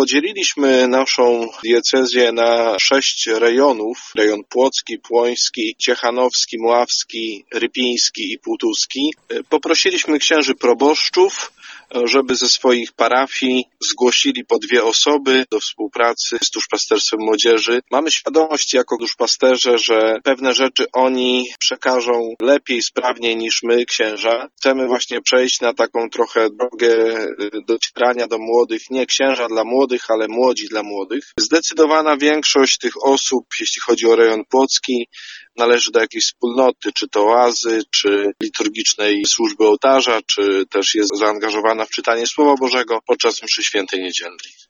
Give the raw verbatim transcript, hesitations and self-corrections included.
Podzieliliśmy naszą diecezję na sześć rejonów. Rejon płocki, płoński, ciechanowski, mławski, rypiński i półtuski. Poprosiliśmy księży proboszczów, żeby ze swoich parafii zgłosili po dwie osoby do współpracy z duszpasterstwem młodzieży. Mamy świadomość jako duszpasterze, że pewne rzeczy oni przekażą lepiej, sprawniej niż my, księża. Chcemy właśnie przejść na taką trochę drogę docierania do młodych, nie księża dla młodych, ale młodzi dla młodych. Zdecydowana większość tych osób, jeśli chodzi o rejon płocki, należy do jakiejś wspólnoty, czy to oazy, czy liturgicznej służby ołtarza, czy też jest zaangażowana w czytanie Słowa Bożego podczas mszy świętej niedzielnej.